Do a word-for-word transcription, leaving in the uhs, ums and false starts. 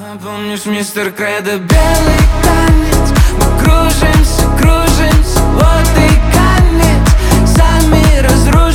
Помнишь, мистер Кредо, белый танец? Мы кружимся, кружимся, вот и конец. Сами разрушим